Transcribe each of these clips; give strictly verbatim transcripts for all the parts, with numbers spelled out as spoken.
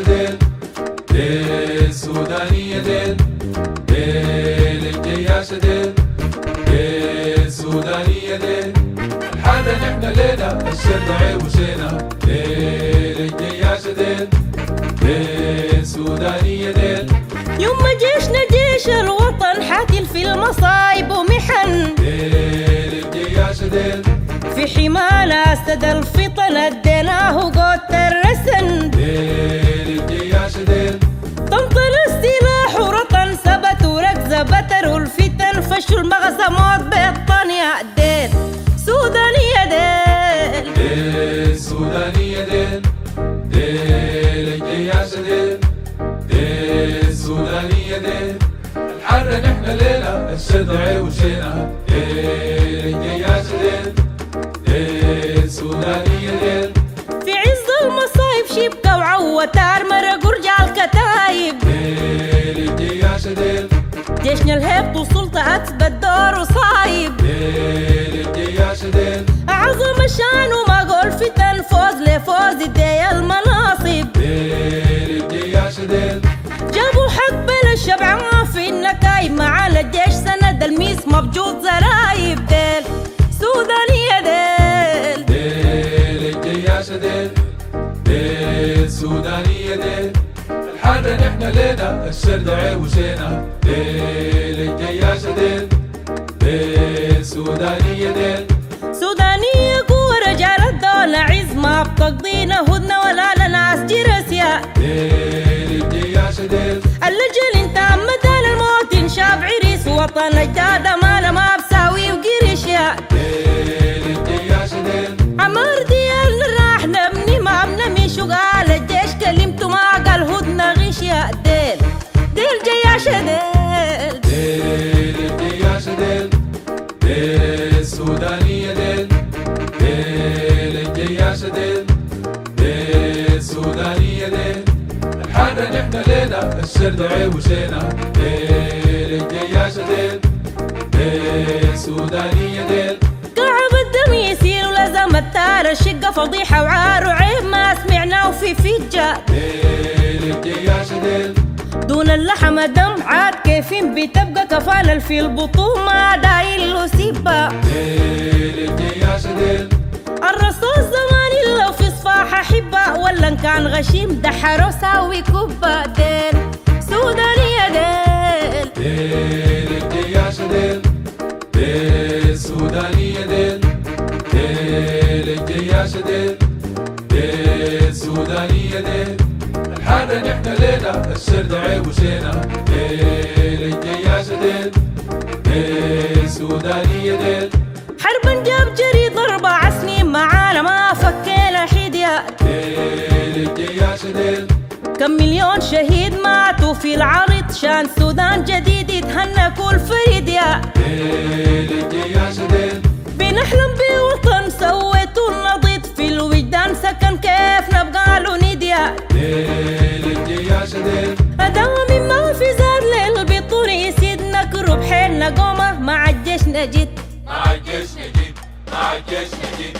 ديل ديل سودانية ديل ديل الجياش ديل ديل سودانية ديل الحالة نحن لينا الشرد عيب وشينا ديل الجياش ديل ديل سودانية ديل يوم جيشنا جيش الوطن حاتل في المصايب ومحن ديل الجياش ديل في حمانا أسد الفطن اديناه قوت الرسن ديل الجياش ديل طنطن السلاح ورطن ثبت وركزة بتر الفتن فشوا المغزى موت بيطن يا ديل سودانية ديل ديل سودانية ديل ديل الجياش ديل ديل سودانية ديل الحرة نحن ليلة الشد عيب وشينا ديل الجياش ديل ديل سودانية ديل في عز المصايب شبكة وعوتار مرق ورجع الكتايب ديل الجياش ديل جيشنا الهيبة وسلطة أثبت دور وصايب ديل الجياش ديل أعظم الشان وما قول فتن فوز لفوز ادي المناصب ديل الجياش ديل جابوا حق بلا الشبع في النكايب معانا الجيش سند الميس مبجوط زرايب ديل سودانية ديل ديل الجياش ديل ديل سودانية ديل الحرة نحن لينا الشرد عيب وشينا ديل الجياش ديل ديل سودانية ديل سودانية قوة رجال الدولة عز ما بتقضينا هدنة ولا لناس جرسيا ديل الجياش ديل اللجل انت مدى الموت شاب عريس وطن اجداد مالا ما بساوي وقرش يا ديل الجياش ديل عمار ديالنا راح نبني ما بنمي شغال الجيش كلمته ما قال هدنة غش يا ديل ديل جياش ديل ديل الجياش ديل ديل سودانية ديل ديل الجياش ديل ديل سودانية ديل الحرة نحن لينا الشرد عيب وشينا ديل الجياش ديل ديل سودانية ديل كعب الدم يسير ولزم التار الشقة فضيحة وعار وعيب ما سمعناه في فجة ديل الجياش ديل دون اللحم دم عاد كيفين بتبقى كفالة في البطون ما دايل له سيبة ديل الجياش ديل الرصاص زمان لو في صفاح حبة ولا ان كان غشيم دحر وساوي كبة ديل سودانية ديل ديل الجياش ديل ديل سودانية ديل ديل الجياش ديل ديل سودانية ديل الحرة نحن لينا الشرد عيب وشينا ديل الجياش ديل ديل سودانية ديل حربا جاب جري أربع سنين معانا ما فكينا حديا ديل الجياش ديل كم مليون شهيد ماتوا في العرض شان سودان جديد يتهنى كل فريد يا ديل الجياش ديل بنحلم بوطن سويتوا النضيد في الوجدان سكن كيف نبقى له نديا ديل الجياش ديل أدامي ما في زاد للبطون يسيدنا كرب حيلنا قومة مع الجيش نجد مع الجيش نجيب مع الجيش نجيب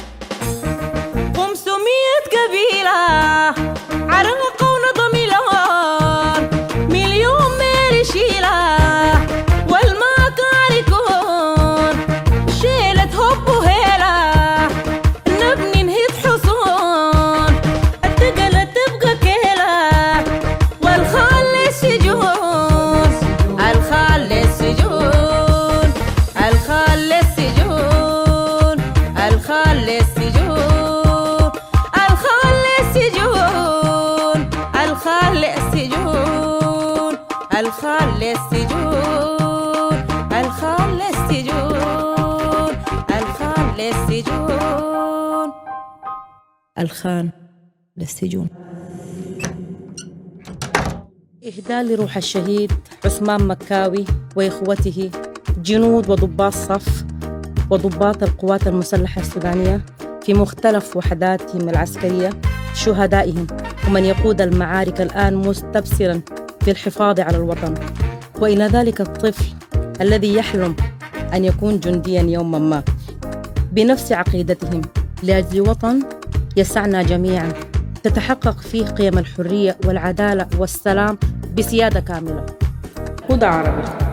خمسمية قبيلة عرقة ونظم لون مليون ميل شيلة والمكان يكون شيلة هب وهيلة نبني نهيد حصون التقلة تبقى كيلة والخال السجون الخال السجون الخال السجون الخال السجون الخال السجون الخال السجون الخال السجون الخال السجون الخال السجون الخان للسجون. إهداء لروح الشهيد عثمان مكاوي وإخوته جنود وضباط صف وضباط القوات المسلحة السودانية في مختلف وحداتهم العسكرية شهدائهم ومن يقود المعارك الآن مستبصراً في الحفاظ على الوطن، وإلى ذلك الطفل الذي يحلم أن يكون جندياً يوماً ما بنفس عقيدتهم لأجل وطن يسعنا جميعاً تتحقق فيه قيم الحرية والعدالة والسلام بسيادة كاملة. هدى عربي.